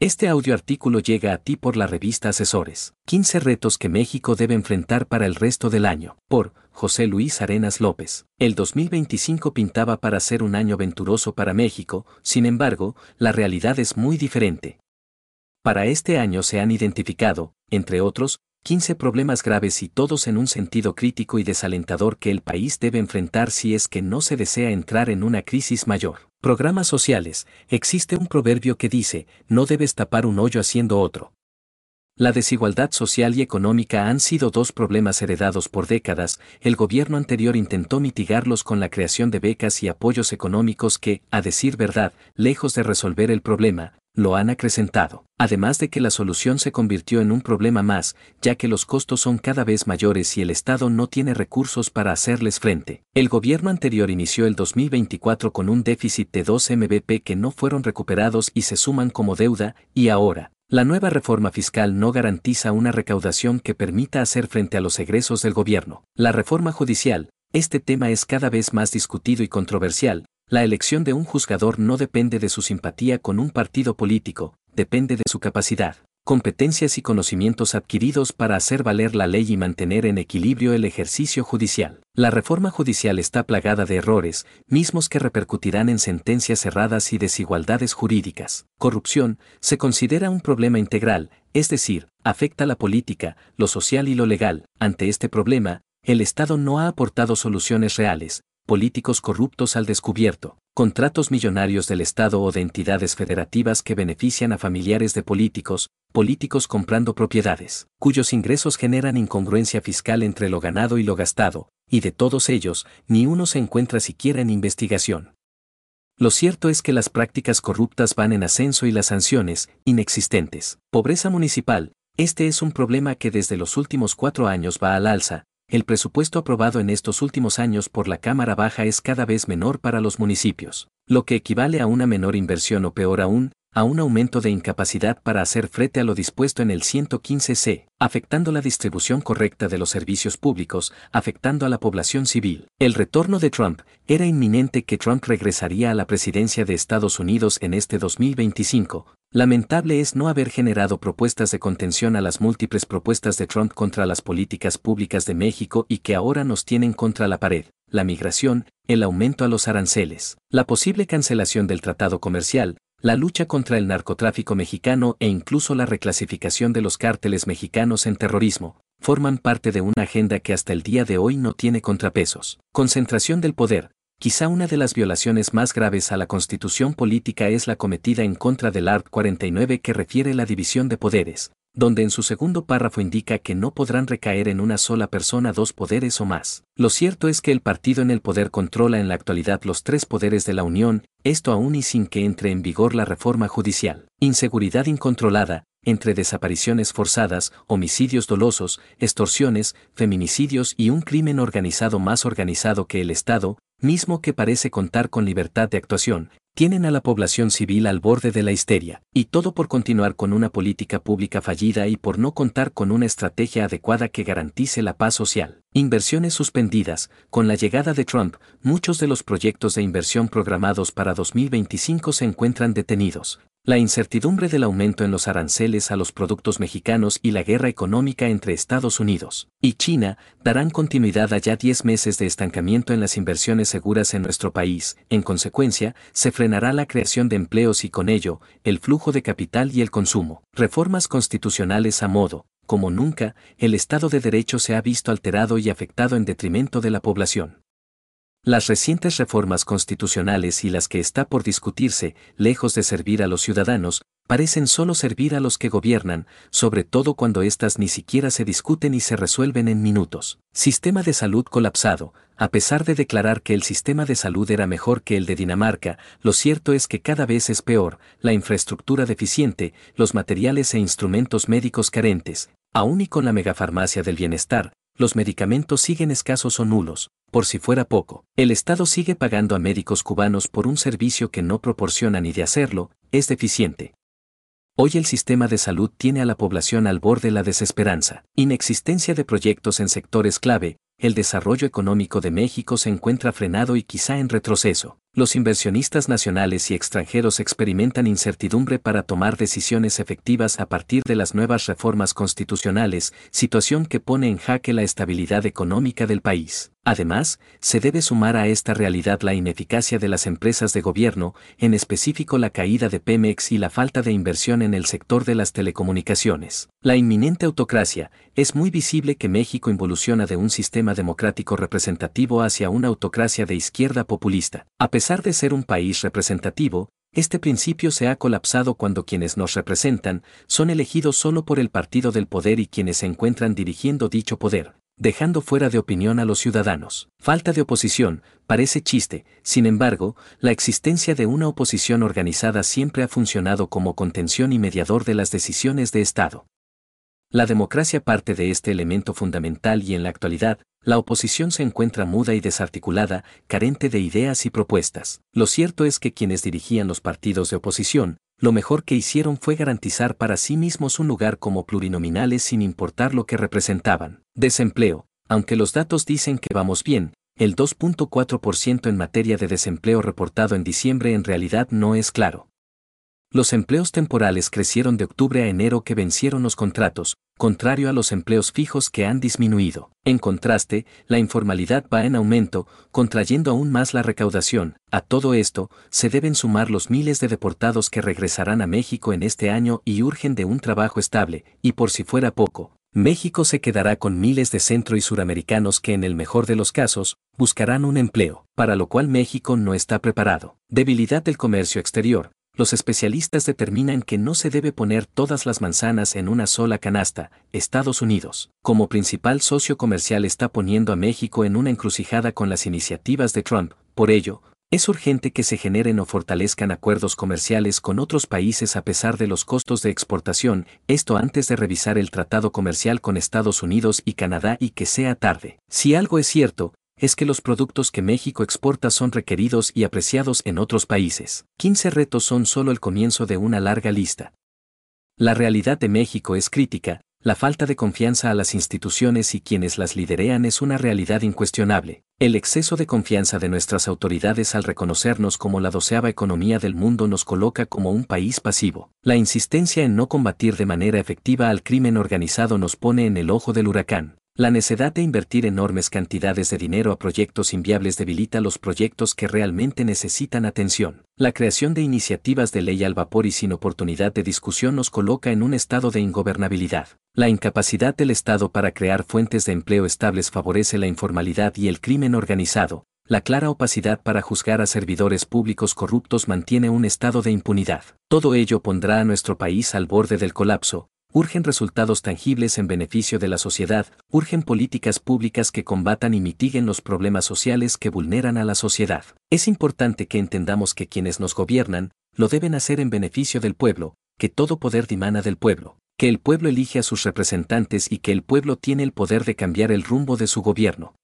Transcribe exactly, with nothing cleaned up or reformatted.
Este audioartículo llega a ti por la revista Asesores. quince retos que México debe enfrentar para el resto del año. Por José Luis Arenas López. El dos mil veinticinco pintaba para ser un año venturoso para México, sin embargo, la realidad es muy diferente. Para este año se han identificado, entre otros, quince problemas graves y todos en un sentido crítico y desalentador que el país debe enfrentar si es que no se desea entrar en una crisis mayor. Programas sociales. Existe un proverbio que dice, no debes tapar un hoyo haciendo otro. La desigualdad social y económica han sido dos problemas heredados por décadas. El gobierno anterior intentó mitigarlos con la creación de becas y apoyos económicos que, a decir verdad, lejos de resolver el problema, lo han acrecentado. Además de que la solución se convirtió en un problema más, ya que los costos son cada vez mayores y el Estado no tiene recursos para hacerles frente. El gobierno anterior inició el dos mil veinticuatro con un déficit de dos M B P que no fueron recuperados y se suman como deuda, y ahora, la nueva reforma fiscal no garantiza una recaudación que permita hacer frente a los egresos del gobierno. La reforma judicial. Este tema es cada vez más discutido y controversial. La elección de un juzgador no depende de su simpatía con un partido político, depende de su capacidad, competencias y conocimientos adquiridos para hacer valer la ley y mantener en equilibrio el ejercicio judicial. La reforma judicial está plagada de errores, mismos que repercutirán en sentencias cerradas y desigualdades jurídicas. Corrupción se considera un problema integral, es decir, afecta la política, lo social y lo legal. Ante este problema, el Estado no ha aportado soluciones reales. Políticos corruptos al descubierto, contratos millonarios del Estado o de entidades federativas que benefician a familiares de políticos, políticos comprando propiedades, cuyos ingresos generan incongruencia fiscal entre lo ganado y lo gastado, y de todos ellos, ni uno se encuentra siquiera en investigación. Lo cierto es que las prácticas corruptas van en ascenso y las sanciones, inexistentes. Pobreza municipal. Este es un problema que desde los últimos cuatro años va al alza. El presupuesto aprobado en estos últimos años por la Cámara Baja es cada vez menor para los municipios, lo que equivale a una menor inversión o peor aún, a un aumento de incapacidad para hacer frente a lo dispuesto en el ciento quince ce, afectando la distribución correcta de los servicios públicos, afectando a la población civil. El retorno de Trump. Era inminente que Trump regresaría a la presidencia de Estados Unidos en este dos mil veinticinco. Lamentable es no haber generado propuestas de contención a las múltiples propuestas de Trump contra las políticas públicas de México y que ahora nos tienen contra la pared. La migración, el aumento a los aranceles, la posible cancelación del tratado comercial, la lucha contra el narcotráfico mexicano e incluso la reclasificación de los cárteles mexicanos en terrorismo, forman parte de una agenda que hasta el día de hoy no tiene contrapesos. Concentración del poder. Quizá una de las violaciones más graves a la Constitución política es la cometida en contra del art. cuarenta y nueve que refiere la división de poderes, donde en su segundo párrafo indica que no podrán recaer en una sola persona dos poderes o más. Lo cierto es que el partido en el poder controla en la actualidad los tres poderes de la Unión, esto aún y sin que entre en vigor la reforma judicial. Inseguridad incontrolada, entre desapariciones forzadas, homicidios dolosos, extorsiones, feminicidios y un crimen organizado más organizado que el Estado, mismo que parece contar con libertad de actuación, tienen a la población civil al borde de la histeria, y todo por continuar con una política pública fallida y por no contar con una estrategia adecuada que garantice la paz social. Inversiones suspendidas. Con la llegada de Trump, muchos de los proyectos de inversión programados para dos mil veinticinco se encuentran detenidos. La incertidumbre del aumento en los aranceles a los productos mexicanos y la guerra económica entre Estados Unidos y China darán continuidad a ya diez meses de estancamiento en las inversiones seguras en nuestro país. En consecuencia, se frenará la creación de empleos y con ello, el flujo de capital y el consumo. Reformas constitucionales a modo. Como nunca, el Estado de Derecho se ha visto alterado y afectado en detrimento de la población. Las recientes reformas constitucionales y las que está por discutirse, lejos de servir a los ciudadanos, parecen solo servir a los que gobiernan, sobre todo cuando éstas ni siquiera se discuten y se resuelven en minutos. Sistema de salud colapsado. A pesar de declarar que el sistema de salud era mejor que el de Dinamarca, lo cierto es que cada vez es peor, la infraestructura deficiente, los materiales e instrumentos médicos carentes, aún y con la megafarmacia del bienestar, los medicamentos siguen escasos o nulos. Por si fuera poco, el Estado sigue pagando a médicos cubanos por un servicio que no proporcionan y de hacerlo, es deficiente. Hoy el sistema de salud tiene a la población al borde de la desesperanza. Inexistencia de proyectos en sectores clave, el desarrollo económico de México se encuentra frenado y quizá en retroceso. Los inversionistas nacionales y extranjeros experimentan incertidumbre para tomar decisiones efectivas a partir de las nuevas reformas constitucionales, situación que pone en jaque la estabilidad económica del país. Además, se debe sumar a esta realidad la ineficacia de las empresas de gobierno, en específico la caída de Pemex y la falta de inversión en el sector de las telecomunicaciones. La inminente autocracia. Es muy visible que México involuciona de un sistema democrático representativo hacia una autocracia de izquierda populista. A pesar de ser un país representativo, este principio se ha colapsado cuando quienes nos representan son elegidos solo por el partido del poder y quienes se encuentran dirigiendo dicho poder, dejando fuera de opinión a los ciudadanos. Falta de oposición, parece chiste, sin embargo, la existencia de una oposición organizada siempre ha funcionado como contención y mediador de las decisiones de Estado. La democracia parte de este elemento fundamental y en la actualidad, la oposición se encuentra muda y desarticulada, carente de ideas y propuestas. Lo cierto es que quienes dirigían los partidos de oposición, lo mejor que hicieron fue garantizar para sí mismos un lugar como plurinominales sin importar lo que representaban. Desempleo. Aunque los datos dicen que vamos bien, el dos punto cuatro por ciento en materia de desempleo reportado en diciembre en realidad no es claro. Los empleos temporales crecieron de octubre a enero que vencieron los contratos, contrario a los empleos fijos que han disminuido. En contraste, la informalidad va en aumento, contrayendo aún más la recaudación. A todo esto, se deben sumar los miles de deportados que regresarán a México en este año y urgen de un trabajo estable, y por si fuera poco, México se quedará con miles de centro y suramericanos que en el mejor de los casos, buscarán un empleo, para lo cual México no está preparado. Debilidad del comercio exterior. Los especialistas determinan que no se debe poner todas las manzanas en una sola canasta. Estados Unidos, como principal socio comercial, está poniendo a México en una encrucijada con las iniciativas de Trump. Por ello, es urgente que se generen o fortalezcan acuerdos comerciales con otros países a pesar de los costos de exportación, esto antes de revisar el tratado comercial con Estados Unidos y Canadá y que sea tarde. Si algo es cierto, es que los productos que México exporta son requeridos y apreciados en otros países. quince retos son solo el comienzo de una larga lista. La realidad de México es crítica, la falta de confianza a las instituciones y quienes las liderean es una realidad incuestionable. El exceso de confianza de nuestras autoridades al reconocernos como la doceava economía del mundo nos coloca como un país pasivo. La insistencia en no combatir de manera efectiva al crimen organizado nos pone en el ojo del huracán. La necedad de invertir enormes cantidades de dinero a proyectos inviables debilita los proyectos que realmente necesitan atención. La creación de iniciativas de ley al vapor y sin oportunidad de discusión nos coloca en un estado de ingobernabilidad. La incapacidad del Estado para crear fuentes de empleo estables favorece la informalidad y el crimen organizado. La clara opacidad para juzgar a servidores públicos corruptos mantiene un estado de impunidad. Todo ello pondrá a nuestro país al borde del colapso. Urgen resultados tangibles en beneficio de la sociedad, urgen políticas públicas que combatan y mitiguen los problemas sociales que vulneran a la sociedad. Es importante que entendamos que quienes nos gobiernan, lo deben hacer en beneficio del pueblo, que todo poder dimana del pueblo, que el pueblo elige a sus representantes y que el pueblo tiene el poder de cambiar el rumbo de su gobierno.